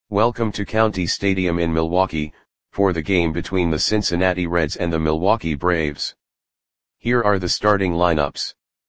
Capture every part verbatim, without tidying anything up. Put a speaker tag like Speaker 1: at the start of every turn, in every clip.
Speaker 1: Welcome to County Stadium in Milwaukee, for the game between the Cincinnati Reds and the Milwaukee Braves. Here are the starting lineups.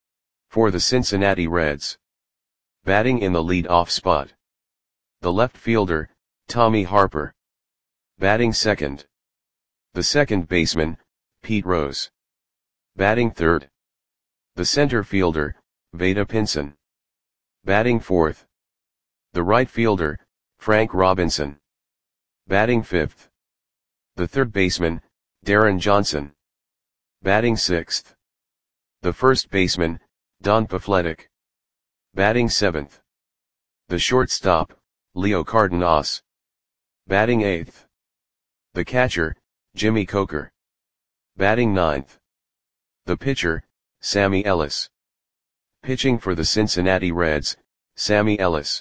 Speaker 1: For the Cincinnati Reds. Batting in the lead-off spot. The left fielder, Tommy Harper. Batting second. The second baseman, Pete Rose. Batting third. The center fielder, Vada Pinson. Batting fourth. The right fielder, Frank Robinson. Batting fifth. The third baseman, Darren Johnson. Batting sixth. The first baseman, Don Pafletic. Batting seventh. The shortstop, Leo Cardenas. Batting eighth. The catcher, Jimmy Coker. Batting ninth. The pitcher, Sammy Ellis. Pitching for the Cincinnati Reds, Sammy Ellis.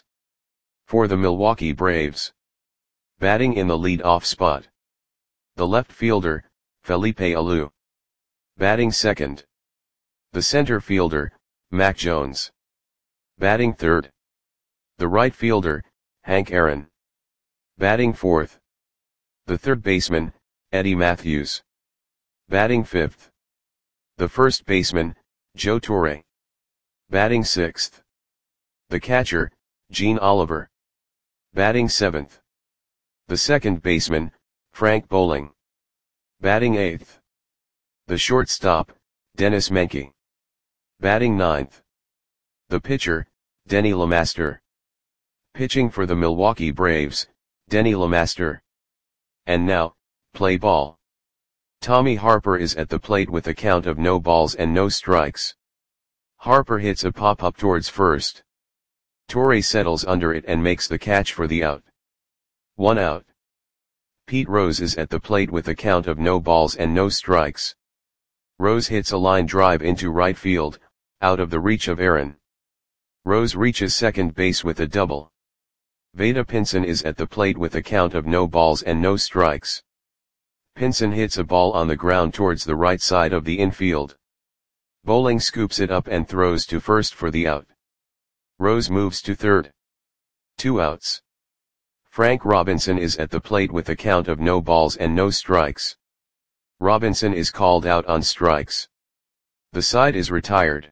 Speaker 1: For the Milwaukee Braves. Batting in the lead-off spot. The left fielder, Felipe Alou. Batting second. The center fielder, Mac Jones. Batting third. The right fielder, Hank Aaron. Batting fourth. The third baseman, Eddie Matthews. Batting fifth. The first baseman, Joe Torre. Batting sixth. The catcher, Gene Oliver. Batting seventh. The second baseman, Frank Bowling. Batting eighth. The shortstop, Dennis Menke. Batting ninth. The pitcher, Denny LeMaster. Pitching for the Milwaukee Braves, Denny LeMaster. And now, play ball. Tommy Harper is at the plate with a count of no balls and no strikes. Harper hits a pop-up towards first. Torre settles under it and makes the catch for the out. One out. Pete Rose is at the plate with a count of no balls and no strikes. Rose hits a line drive into right field, out of the reach of Aaron. Rose reaches second base with a double. Vada Pinson is at the plate with a count of no balls and no strikes. Pinson hits a ball on the ground towards the right side of the infield. Bowling scoops it up and throws to first for the out. Rose moves to third. Two outs. Frank Robinson is at the plate with a count of no balls and no strikes. Robinson is called out on strikes. The side is retired.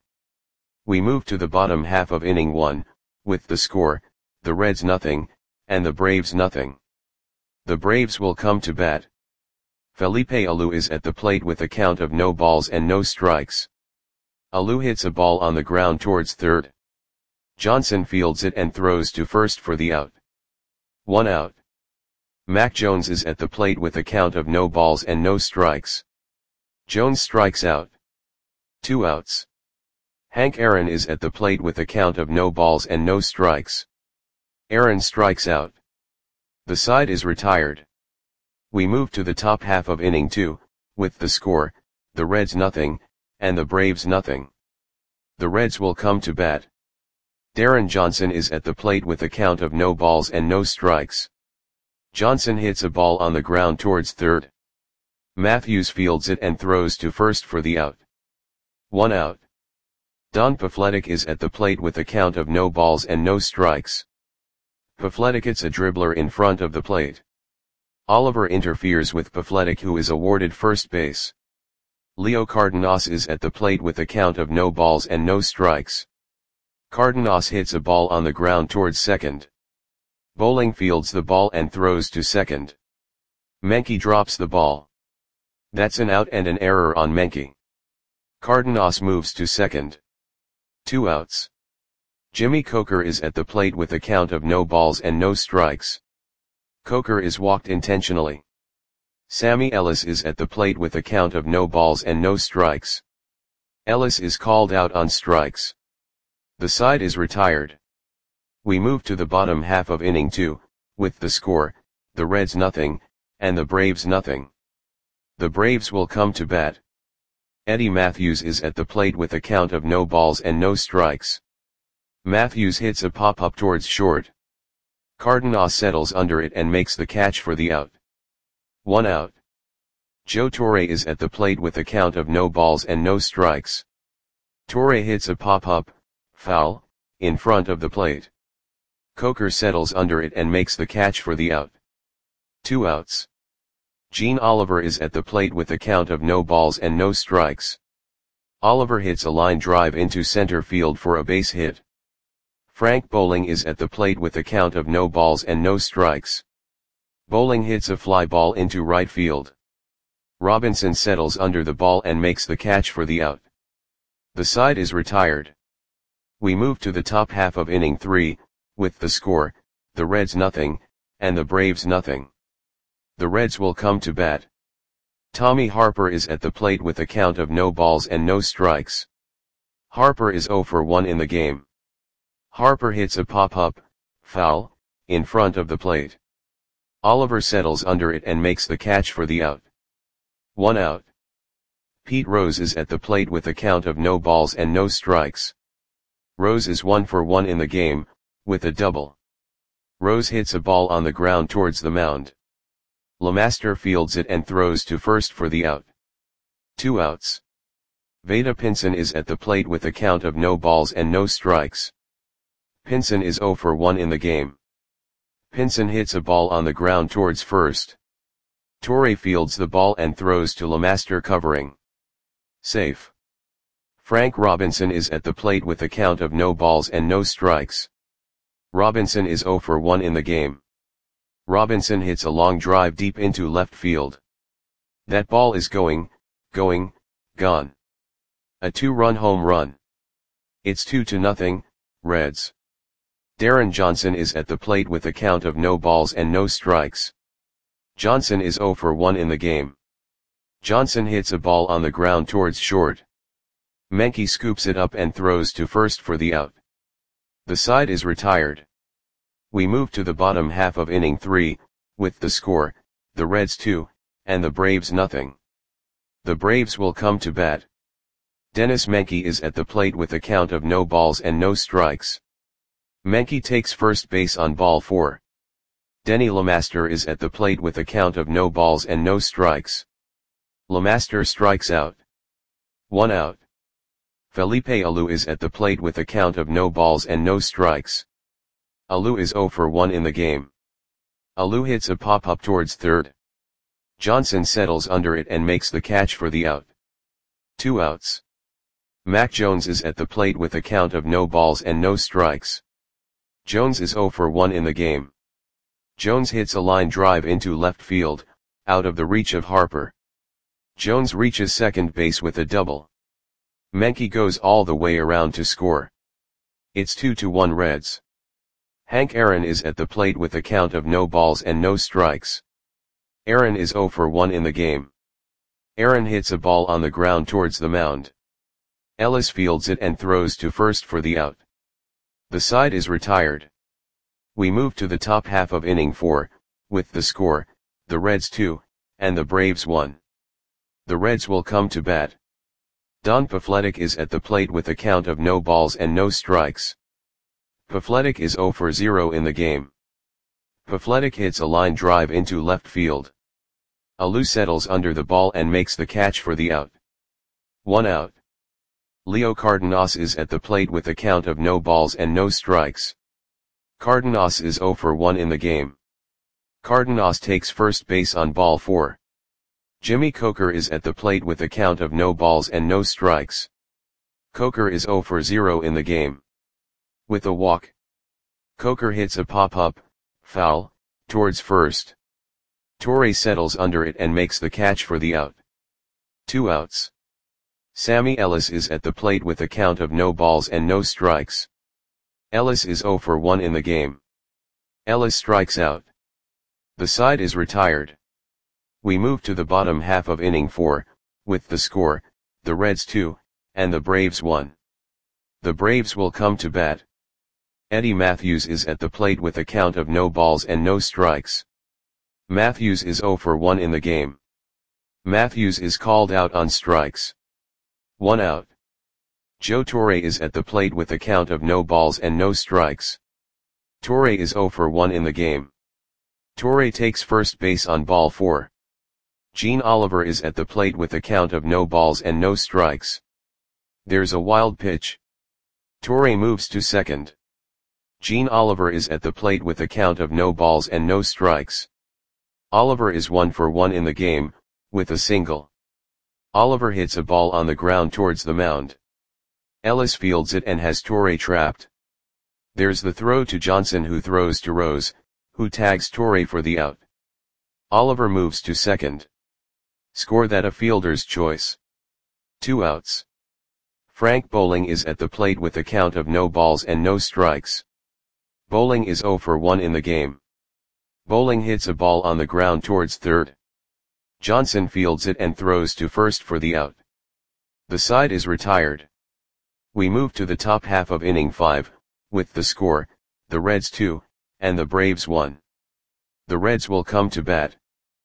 Speaker 1: We move to the bottom half of inning one, with the score, the Reds nothing, and the Braves nothing. The Braves will come to bat. Felipe Alou is at the plate with a count of no balls and no strikes. Alou hits a ball on the ground towards third. Johnson fields it and throws to first for the out. One out. Mac Jones is at the plate with a count of no balls and no strikes. Jones strikes out. Two outs. Hank Aaron is at the plate with a count of no balls and no strikes. Aaron strikes out. The side is retired. We move to the top half of inning two, with the score, the Reds nothing, and the Braves nothing. The Reds will come to bat. Darren Johnson is at the plate with a count of no balls and no strikes. Johnson hits a ball on the ground towards third. Matthews fields it and throws to first for the out. One out. Don Pafletic is at the plate with a count of no balls and no strikes. Pafletic hits a dribbler in front of the plate. Oliver interferes with Pafletic, who is awarded first base. Leo Cardenas is at the plate with a count of no balls and no strikes. Cardenas hits a ball on the ground towards second. Bowling fields the ball and throws to second. Menke drops the ball. That's an out and an error on Menke. Cardenas moves to second. Two outs. Jimmy Coker is at the plate with a count of no balls and no strikes. Coker is walked intentionally. Sammy Ellis is at the plate with a count of no balls and no strikes. Ellis is called out on strikes. The side is retired. We move to the bottom half of inning two, with the score, the Reds nothing, and the Braves nothing. The Braves will come to bat. Eddie Matthews is at the plate with a count of no balls and no strikes. Matthews hits a pop-up towards short. Cardenas settles under it and makes the catch for the out. One out. Joe Torre is at the plate with a count of no balls and no strikes. Torre hits a pop-up, foul, in front of the plate. Coker settles under it and makes the catch for the out. Two outs. Gene Oliver is at the plate with a count of no balls and no strikes. Oliver hits a line drive into center field for a base hit. Frank Bowling is at the plate with a count of no balls and no strikes. Bowling hits a fly ball into right field. Robinson settles under the ball and makes the catch for the out. The side is retired. We move to the top half of inning three, with the score, the Reds nothing, and the Braves nothing. The Reds will come to bat. Tommy Harper is at the plate with a count of no balls and no strikes. Harper is oh for one in the game. Harper hits a pop-up, foul, in front of the plate. Oliver settles under it and makes the catch for the out. One out. Pete Rose is at the plate with a count of no balls and no strikes. Rose is one for one in the game, with a double. Rose hits a ball on the ground towards the mound. LeMaster fields it and throws to first for the out. Two outs. Vada Pinson is at the plate with a count of no balls and no strikes. Pinson is oh for one in the game. Pinson hits a ball on the ground towards first. Torre fields the ball and throws to LeMaster covering. Safe. Frank Robinson is at the plate with a count of no balls and no strikes. Robinson is oh for one in the game. Robinson hits a long drive deep into left field. That ball is going, going, gone. A two-run home run. It's two to nothing, Reds. Darren Johnson is at the plate with a count of no balls and no strikes. Johnson is oh for one in the game. Johnson hits a ball on the ground towards short. Menke scoops it up and throws to first for the out. The side is retired. We move to the bottom half of inning three, with the score, the Reds two, and the Braves nothing. The Braves will come to bat. Dennis Menke is at the plate with a count of no balls and no strikes. Menke takes first base on ball four. Denny LeMaster is at the plate with a count of no balls and no strikes. LeMaster strikes out. One out. Felipe Alou is at the plate with a count of no balls and no strikes. Alou is oh for one in the game. Alou hits a pop-up towards third. Johnson settles under it and makes the catch for the out. Two outs. Mac Jones is at the plate with a count of no balls and no strikes. Jones is oh for one in the game. Jones hits a line drive into left field, out of the reach of Harper. Jones reaches second base with a double. Menke goes all the way around to score. It's two to one Reds. Hank Aaron is at the plate with a count of no balls and no strikes. Aaron is oh for one in the game. Aaron hits a ball on the ground towards the mound. Ellis fields it and throws to first for the out. The side is retired. We move to the top half of inning four, with the score, the Reds two, and the Braves one. The Reds will come to bat. Don Pafletic is at the plate with a count of no balls and no strikes. Pafletic is oh for zero in the game. Pafletic hits a line drive into left field. Alou settles under the ball and makes the catch for the out. One out. Leo Cardenas is at the plate with a count of no balls and no strikes. Cardenas is oh for one in the game. Cardenas takes first base on ball four. Jimmy Coker is at the plate with a count of no balls and no strikes. Coker is oh for zero in the game. With a walk. Coker hits a pop-up, foul, towards first. Torre settles under it and makes the catch for the out. Two outs. Sammy Ellis is at the plate with a count of no balls and no strikes. Ellis is oh for one in the game. Ellis strikes out. The side is retired. We move to the bottom half of inning four, with the score, the Reds two, and the Braves one. The Braves will come to bat. Eddie Matthews is at the plate with a count of no balls and no strikes. Matthews is oh for one in the game. Matthews is called out on strikes. One out. Joe Torre is at the plate with a count of no balls and no strikes. Torre is oh for one in the game. Torre takes first base on ball four. Gene Oliver is at the plate with a count of no balls and no strikes. There's a wild pitch. Torre moves to second. Gene Oliver is at the plate with a count of no balls and no strikes. Oliver is one for one in the game, with a single. Oliver hits a ball on the ground towards the mound. Ellis fields it and has Torre trapped. There's the throw to Johnson, who throws to Rose, who tags Torre for the out. Oliver moves to second. Score that a fielder's choice. Two outs. Frank Bowling is at the plate with a count of no balls and no strikes. Bowling is zero for one in the game. Bowling hits a ball on the ground towards third. Johnson fields it and throws to first for the out. The side is retired. We move to the top half of inning five, with the score, the Reds two, and the Braves one. The Reds will come to bat.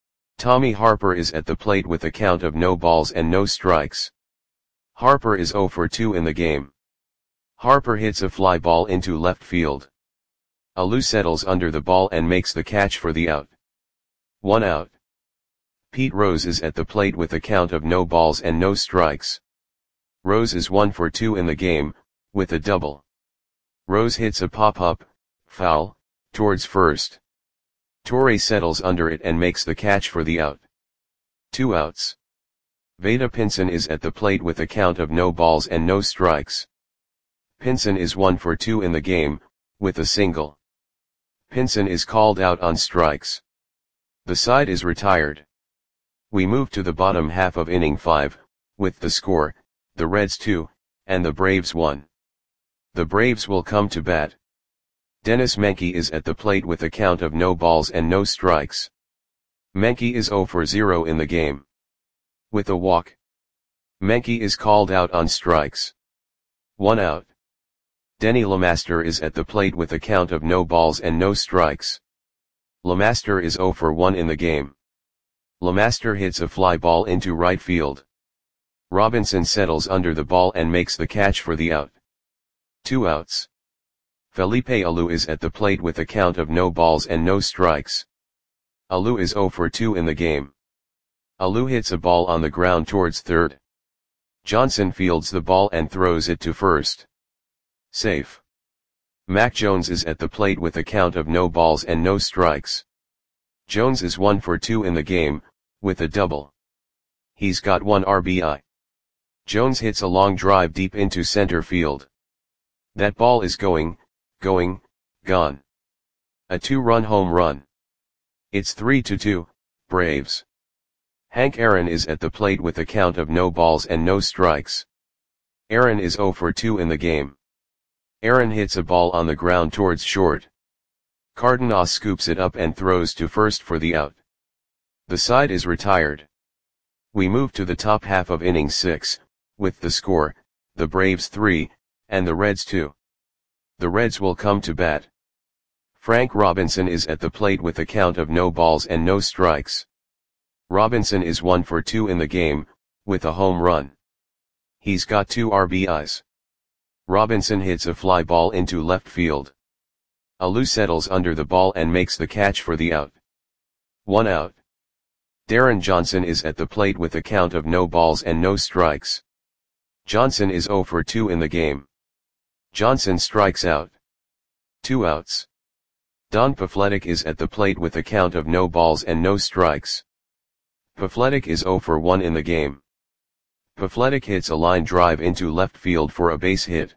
Speaker 1: Tommy Harper is at the plate with a count of no balls and no strikes. Harper is zero for two in the game. Harper hits a fly ball into left field. Alou settles under the ball and makes the catch for the out. One out. Pete Rose is at the plate with a count of no balls and no strikes. Rose is one for two in the game, with a double. Rose hits a pop-up, foul, towards first. Torre settles under it and makes the catch for the out. Two outs. Vada Pinson is at the plate with a count of no balls and no strikes. Pinson is one for two in the game, with a single. Pinson is called out on strikes. The side is retired. We move to the bottom half of inning five, with the score, the Reds two, and the Braves one. The Braves will come to bat. Dennis Menke is at the plate with a count of no balls and no strikes. Menke is zero for zero in the game. With a walk. Menke is called out on strikes. One out. Denny LeMaster is at the plate with a count of no balls and no strikes. LeMaster is zero for one in the game. LeMaster hits a fly ball into right field. Robinson settles under the ball and makes the catch for the out. Two outs. Felipe Alou is at the plate with a count of no balls and no strikes. Alou is zero for two in the game. Alou hits a ball on the ground towards third. Johnson fields the ball and throws it to first. Safe. Mac Jones is at the plate with a count of no balls and no strikes. Jones is one for two in the game, with a double. He's got one R B I. Jones hits a long drive deep into center field. That ball is going, going, gone. A two-run home run. It's three to two, Braves. Hank Aaron is at the plate with a count of no balls and no strikes. Aaron is zero for two in the game. Aaron hits a ball on the ground towards short. Cardenas scoops it up and throws to first for the out. The side is retired. We move to the top half of inning six, with the score, the Braves three, and the Reds two. The Reds will come to bat. Frank Robinson is at the plate with a count of no balls and no strikes. Robinson is one for two in the game, with a home run. He's got two R B Is. Robinson hits a fly ball into left field. Alou settles under the ball and makes the catch for the out. One out. Darren Johnson is at the plate with a count of no balls and no strikes. Johnson is zero for two in the game. Johnson strikes out. Two outs. Don Pafletic is at the plate with a count of no balls and no strikes. Pafletic is zero for one in the game. Pafletic hits a line drive into left field for a base hit.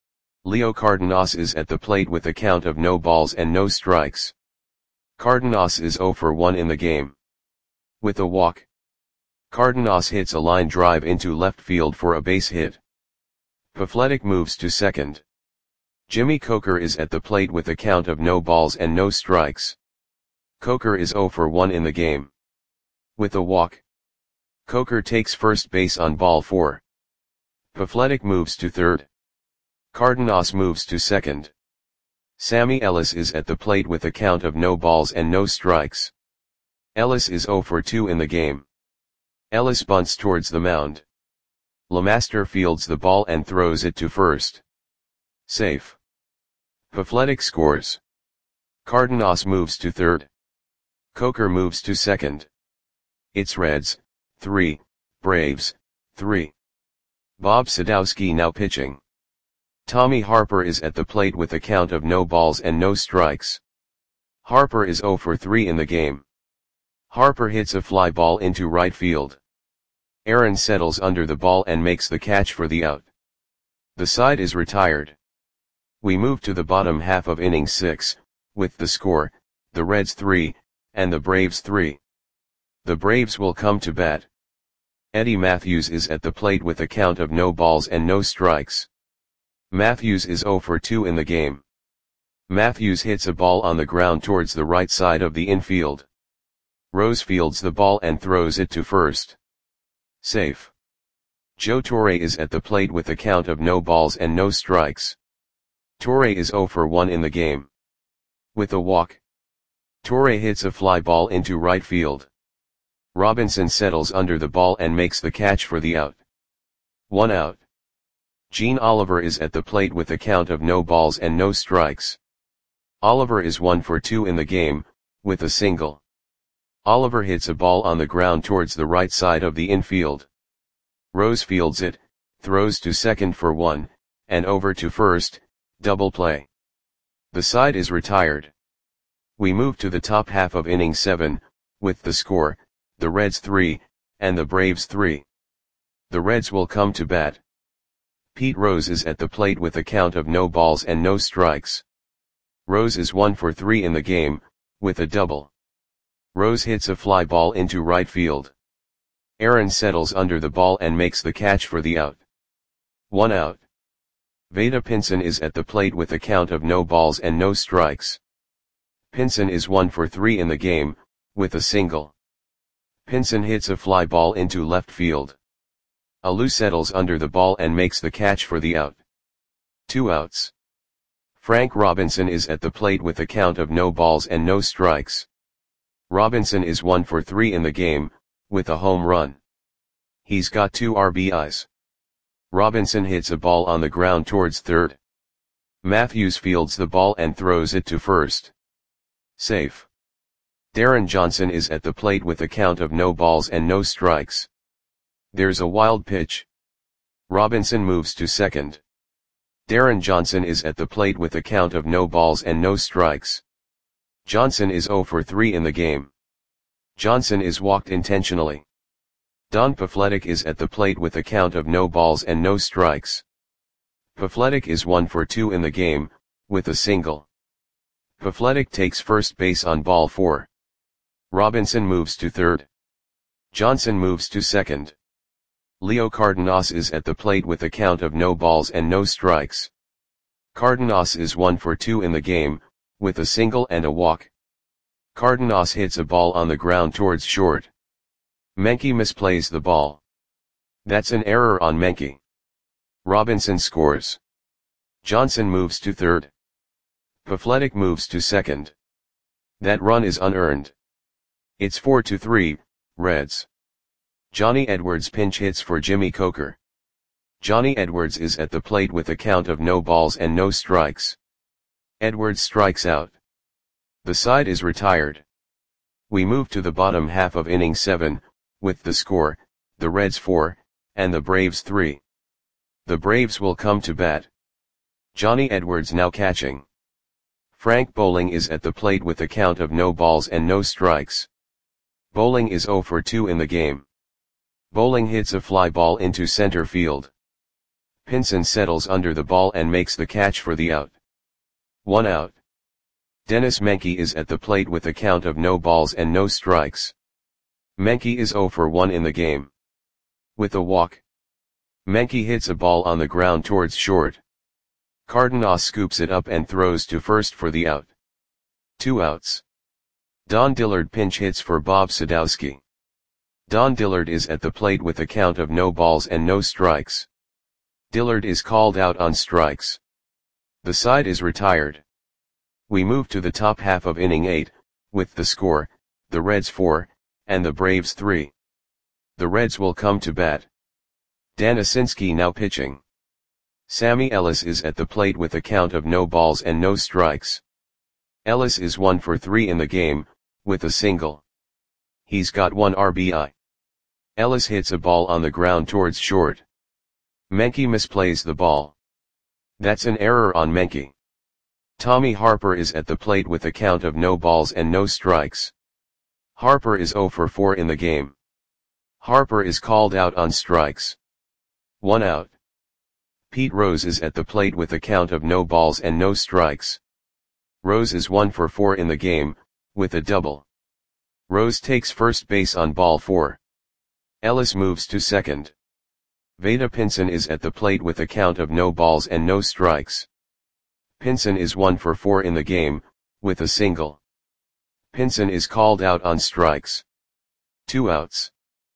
Speaker 1: Leo Cardenas is at the plate with a count of no balls and no strikes. Cardenas is zero for one in the game. With a walk. Cardenas hits a line drive into left field for a base hit. Pafletic moves to second. Jimmy Coker is at the plate with a count of no balls and no strikes. Coker is zero for one in the game. With a walk. Coker takes first base on ball four. Pafletic moves to third. Cardenas moves to second. Sammy Ellis is at the plate with a count of no balls and no strikes. Ellis is zero for two in the game. Ellis bunts towards the mound. LeMaster fields the ball and throws it to first. Safe. Pafletic scores. Cardenas moves to third. Coker moves to second. It's Reds, three, Braves, three. Bob Sadowski now pitching. Tommy Harper is at the plate with a count of no balls and no strikes. Harper is zero for three in the game. Harper hits a fly ball into right field. Aaron settles under the ball and makes the catch for the out. The side is retired. We move to the bottom half of inning six, with the score, the Reds three, and the Braves three. The Braves will come to bat. Eddie Matthews is at the plate with a count of no balls and no strikes. Matthews is zero for two in the game. Matthews hits a ball on the ground towards the right side of the infield. Rose fields the ball and throws it to first. Safe. Joe Torre is at the plate with a count of no balls and no strikes. Torre is zero for one in the game. With a walk, Torre hits a fly ball into right field. Robinson settles under the ball and makes the catch for the out. One out. Gene Oliver is at the plate with a count of no balls and no strikes. Oliver is one for two in the game, with a single. Oliver hits a ball on the ground towards the right side of the infield. Rose fields it, throws to second for one, and over to first, double play. The side is retired. We move to the top half of inning seven, with the score, the Reds three, and the Braves three. The Reds will come to bat. Pete Rose is at the plate with a count of no balls and no strikes. Rose is one for three in the game, with a double. Rose hits a fly ball into right field. Aaron settles under the ball and makes the catch for the out. One out. Vada Pinson is at the plate with a count of no balls and no strikes. Pinson is one for three in the game, with a single. Pinson hits a fly ball into left field. Alou settles under the ball and makes the catch for the out. Two outs. Frank Robinson is at the plate with a count of no balls and no strikes. Robinson is one for three in the game, with a home run. He's got two R B Is. Robinson hits a ball on the ground towards third. Matthews fields the ball and throws it to first. Safe. Darren Johnson is at the plate with a count of no balls and no strikes. There's a wild pitch. Robinson moves to second. Darren Johnson is at the plate with a count of no balls and no strikes. Johnson is zero for three in the game. Johnson is walked intentionally. Don Pafletic is at the plate with a count of no balls and no strikes. Pafletic is one for two in the game, with a single. Pafletic takes first base on ball four. Robinson moves to third. Johnson moves to second. Leo Cardenas is at the plate with a count of no balls and no strikes. Cardenas is one for two in the game, with a single and a walk. Cardenas hits a ball on the ground towards short. Menke misplays the ball. That's an error on Menke. Robinson scores. Johnson moves to third. Pafletic moves to second. That run is unearned. It's four to three, Reds. Johnny Edwards pinch hits for Jimmy Coker. Johnny Edwards is at the plate with a count of no balls and no strikes. Edwards strikes out. The side is retired. We move to the bottom half of inning seven, with the score, the Reds four, and the Braves three. The Braves will come to bat. Johnny Edwards now catching. Frank Bowling is at the plate with a count of no balls and no strikes. Bowling is zero for two in the game. Bowling hits a fly ball into center field. Pinson settles under the ball and makes the catch for the out. One out. Dennis Menke is at the plate with a count of no balls and no strikes. Menke is zero for one in the game. With a walk, Menke hits a ball on the ground towards short. Cardenas scoops it up and throws to first for the out. Two outs. Don Dillard pinch hits for Bob Sadowski. Don Dillard is at the plate with a count of no balls and no strikes. Dillard is called out on strikes. The side is retired. We move to the top half of inning eight, with the score, the Reds four, and the Braves three. The Reds will come to bat. Dan Asinski now pitching. Sammy Ellis is at the plate with a count of no balls and no strikes. Ellis is one for three in the game, with a single. He's got one R B I. Ellis hits a ball on the ground towards short. Menke misplays the ball. That's an error on Menke. Tommy Harper is at the plate with a count of no balls and no strikes. Harper is zero for four in the game. Harper is called out on strikes. One out. Pete Rose is at the plate with a count of no balls and no strikes. Rose is one for four in the game, with a double. Rose takes first base on ball four. Ellis moves to second. Vada Pinson is at the plate with a count of no balls and no strikes. Pinson is one for four in the game, with a single. Pinson is called out on strikes. Two outs.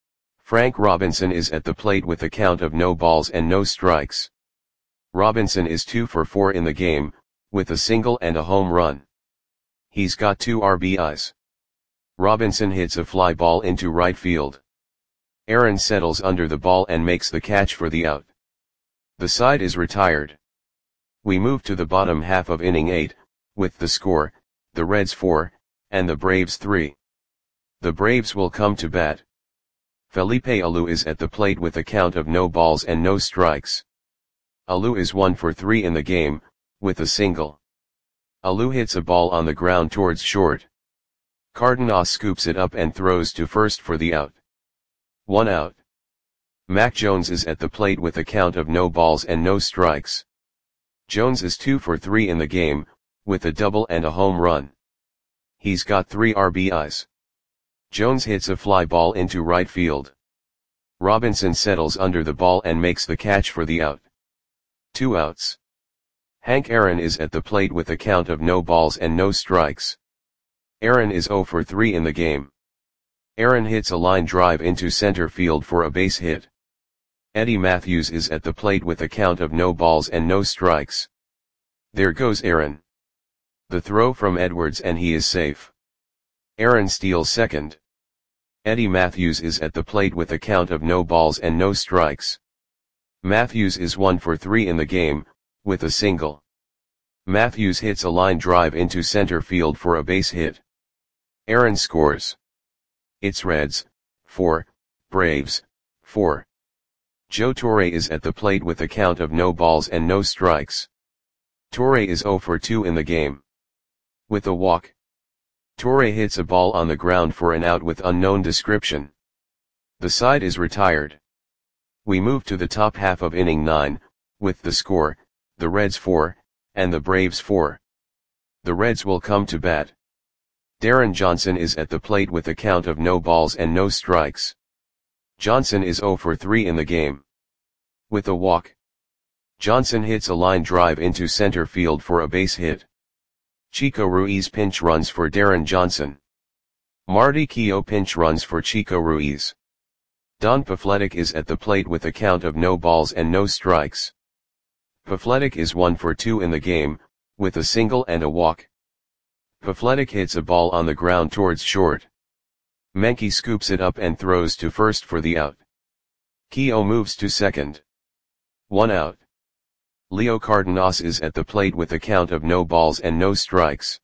Speaker 1: Frank Robinson is at the plate with a count of no balls and no strikes. Robinson is two for four in the game, with a single and a home run. He's got two R B Is. Robinson hits a fly ball into right field. Aaron settles under the ball and makes the catch for the out. The side is retired. We move to the bottom half of inning eight, with the score, the Reds four, and the Braves three. The Braves will come to bat. Felipe Alou is at the plate with a count of no balls and no strikes. Alou is one for three in the game, with a single. Alou hits a ball on the ground towards short. Cardenas scoops it up and throws to first for the out. One out. Mac Jones is at the plate with a count of no balls and no strikes. Jones is two for three in the game, with a double and a home run. He's got three R B Is. Jones hits a fly ball into right field. Robinson settles under the ball and makes the catch for the out. Two outs. Hank Aaron is at the plate with a count of no balls and no strikes. Aaron is zero for three in the game. Aaron hits a line drive into center field for a base hit. Eddie Matthews is at the plate with a count of no balls and no strikes. There goes Aaron. The throw from Edwards and he is safe. Aaron steals second. Eddie Matthews is at the plate with a count of no balls and no strikes. Matthews is one for three in the game, with a single. Matthews hits a line drive into center field for a base hit. Aaron scores. It's Reds, four, Braves, four. Joe Torre is at the plate with a count of no balls and no strikes. Torre is zero for two in the game. With a walk. Torre hits a ball on the ground for an out with unknown description. The side is retired. We move to the top half of inning nine, with the score, the Reds four, and the Braves four. The Reds will come to bat. Darren Johnson is at the plate with a count of no balls and no strikes. Johnson is zero for three in the game. With a walk. Johnson hits a line drive into center field for a base hit. Chico Ruiz pinch runs for Darren Johnson. Marty Keough pinch runs for Chico Ruiz. Don Pafletic is at the plate with a count of no balls and no strikes. Pafletic is one for two in the game, with a single and a walk. Pafletic hits a ball on the ground towards short. Menke scoops it up and throws to first for the out. Keough moves to second. One out. Leo Cardenas is at the plate with a count of no balls and no strikes.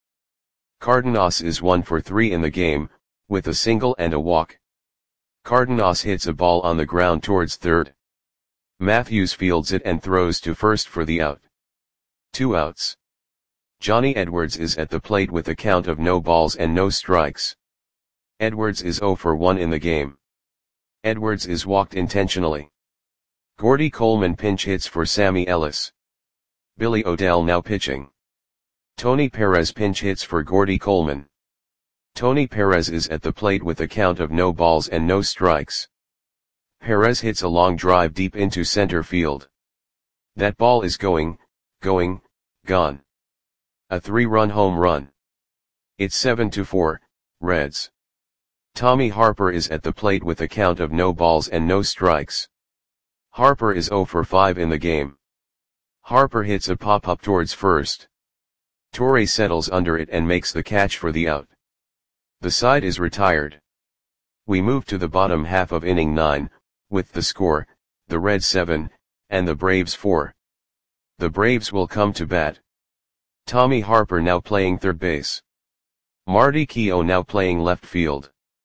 Speaker 1: Cardenas is one for three in the game, with a single and a walk. Cardenas hits a ball on the ground towards third. Matthews fields it and throws to first for the out. Two outs. Johnny Edwards is at the plate with a count of no balls and no strikes. Edwards is zero for one in the game. Edwards is walked intentionally. Gordy Coleman pinch hits for Sammy Ellis. Billy O'Dell now pitching. Tony Perez pinch hits for Gordy Coleman. Tony Perez is at the plate with a count of no balls and no strikes. Perez hits a long drive deep into center field. That ball is going, going, gone. A three-run home run. It's seven to four, Reds. Tommy Harper is at the plate with a count of no balls and no strikes. Harper is zero for five in the game. Harper hits a pop-up towards first. Torre settles under it and makes the catch for the out. The side is retired. We move to the bottom half of inning nine, with the score, the Reds seven, and the Braves four. The Braves will come to bat. Tommy Harper now playing third base. Marty Keough now playing left field.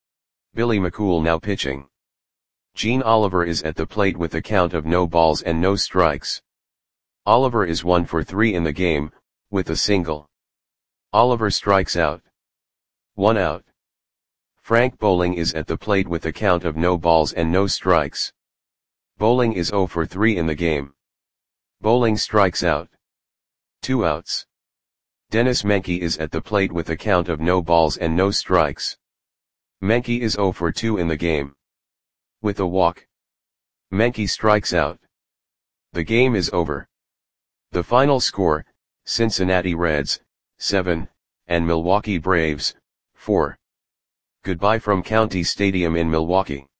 Speaker 1: Billy McCool now pitching. Gene Oliver is at the plate with a count of no balls and no strikes. Oliver is one for three in the game, with a single. Oliver strikes out. One out. Frank Bowling is at the plate with a count of no balls and no strikes. Bowling is zero for three in the game. Bowling strikes out. Two outs. Dennis Menke is at the plate with a count of no balls and no strikes. Menke is zero for two in the game. With a walk. Menke strikes out. The game is over. The final score, Cincinnati Reds, seven, and Milwaukee Braves, four. Goodbye from County Stadium in Milwaukee.